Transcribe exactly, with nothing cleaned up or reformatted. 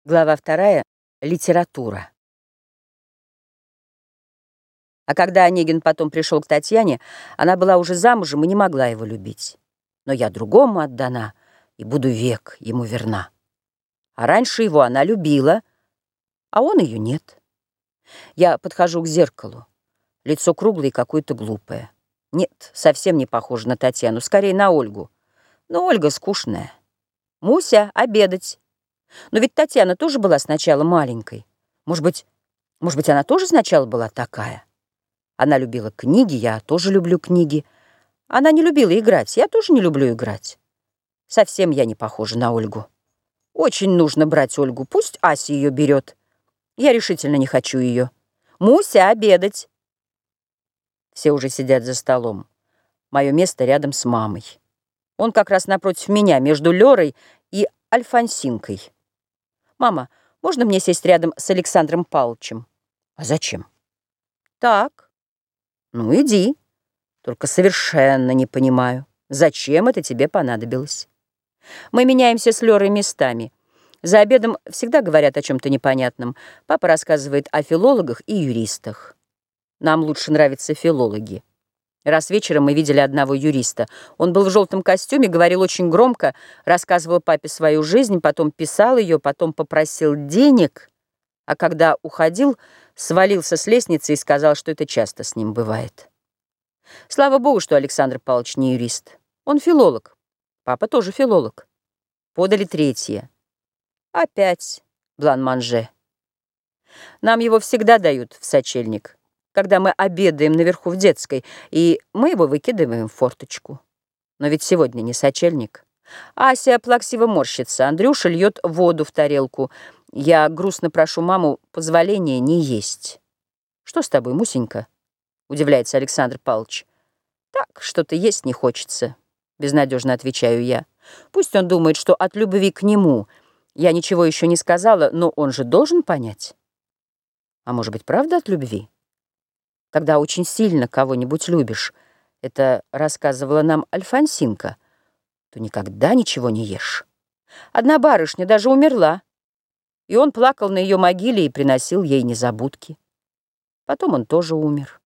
Глава вторая. Литература. А когда Онегин потом пришел к Татьяне, она была уже замужем и не могла его любить. Но я другому отдана и буду век ему верна. А раньше его она любила, а он ее нет. Я подхожу к зеркалу. Лицо круглое и какое-то глупое. Нет, совсем не похоже на Татьяну, скорее на Ольгу. Но Ольга скучная. Муся, обедать. Но ведь Татьяна тоже была сначала маленькой. Может быть, может быть, она тоже сначала была такая? Она любила книги, я тоже люблю книги. Она не любила играть, я тоже не люблю играть. Совсем я не похожа на Ольгу. Очень нужно брать Ольгу, пусть Ася ее берет. Я решительно не хочу ее. Муся, обедать. Все уже сидят за столом. Мое место рядом с мамой. Он как раз напротив меня, между Лерой и Альфонсинкой. «Мама, можно мне сесть рядом с Александром Павловичем?» «А зачем?» «Так». «Ну, иди. Только совершенно не понимаю, зачем это тебе понадобилось?» Мы меняемся с Лерой местами. За обедом всегда говорят о чем-то непонятном. Папа рассказывает о филологах и юристах. Нам лучше нравятся филологи. Раз вечером мы видели одного юриста. Он был в желтом костюме, говорил очень громко, рассказывал папе свою жизнь, потом писал ее, потом попросил денег, а когда уходил, свалился с лестницы и сказал, что это часто с ним бывает. Слава богу, что Александр Павлович не юрист. Он филолог. Папа тоже филолог. Подали третье. Опять блан-манже. Нам его всегда дают в сочельник, когда мы обедаем наверху в детской, и мы его выкидываем в форточку. Но ведь сегодня не сочельник. Ася плаксиво морщится, Андрюша льет воду в тарелку. Я грустно прошу маму позволения не есть. «Что с тобой, Мусенька?» — удивляется Александр Павлович. «Так, что-то есть не хочется», — безнадежно отвечаю я. Пусть он думает, что от любви к нему я ничего еще не сказала, но он же должен понять. А может быть, правда от любви? Когда очень сильно кого-нибудь любишь, это рассказывала нам Альфонсинка, то никогда ничего не ешь. Одна барышня даже умерла, и он плакал на ее могиле и приносил ей незабудки. Потом он тоже умер.